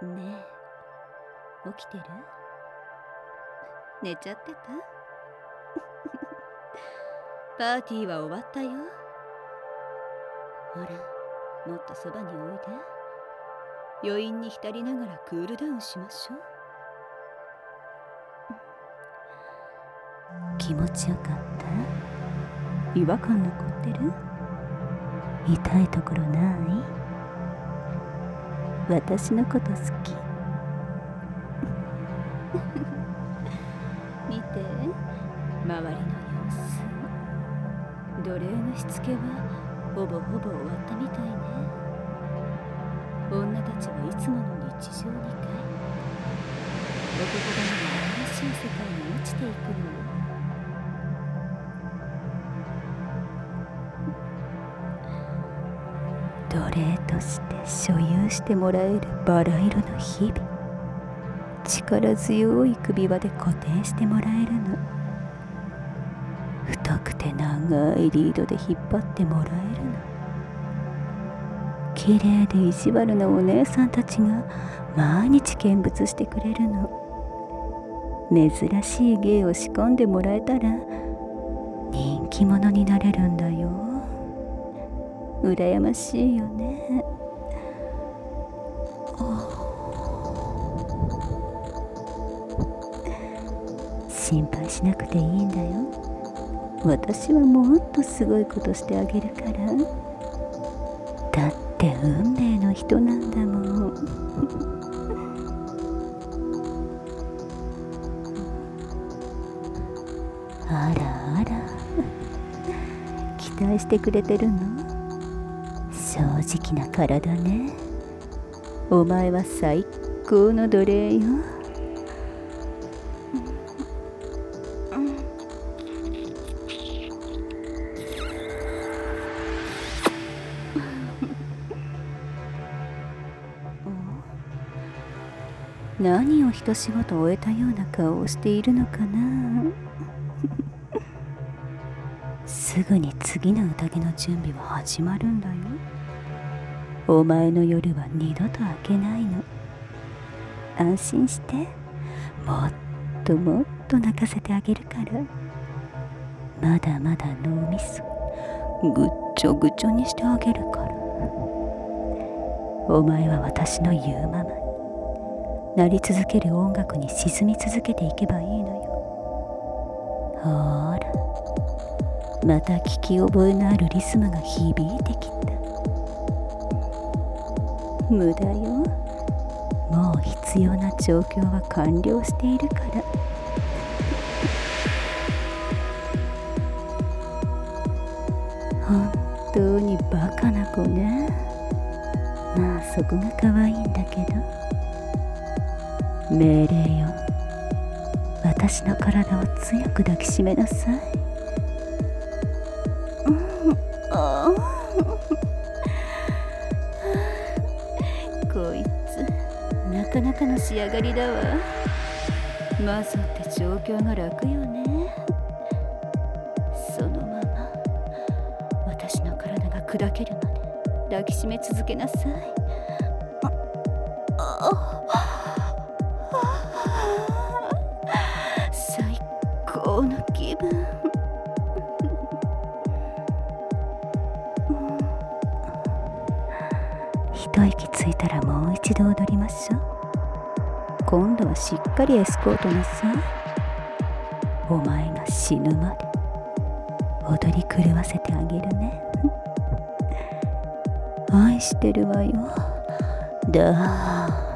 ねえ、起きてる？寝ちゃってた？パーティーは終わったよ。ほら、もっとそばにおいで。余韻に浸りながらクールダウンしましょう。気持ちよかった？違和感残ってる？痛いところない？私のこと好き？見て、周りの様子。奴隷のしつけはほぼほぼ終わったみたいね。女たちはいつもの日常にかい、男が新しい世界に落ちていくのよ。奴隷として所有してもらえるバラ色の日々、力強い首輪で固定してもらえるの。太くて長いリードで引っ張ってもらえるの。綺麗で意地悪なお姉さんたちが毎日見物してくれるの。珍しい芸を仕込んでもらえたら人気者になれるんだよ。羨ましいよね。心配しなくていいんだよ。私はもっとすごいことしてあげるから。だって運命の人なんだもん。あらあら、期待してくれてるの？正直な体ね。お前は最高の奴隷よ。何を一仕事終えたような顔をしているのかな。すぐに次の宴の準備は始まるんだよ。お前の夜は二度と明けないの。安心して、もっともっと泣かせてあげるから。まだまだ脳みそぐっちょぐちょにしてあげるから。お前は私の言うままになり続ける音楽に沈み続けていけばいいのよ。ほら、また聞き覚えのあるリズムが響いてきた。無駄よ。もう必要な状況は完了しているから。本当にバカな子ね。まあそこが可愛いんだけど。命令よ。私の体を強く抱きしめなさい。こいつなかなかの仕上がりだわ。マゾって状況が楽よね。そのまま私の体が砕けるまで抱きしめ続けなさい。最高の気分。一息ついたらもう一度踊りましょう。今度はしっかりエスコートなさい。お前が死ぬまで踊り狂わせてあげるね。愛してるわよ。だー。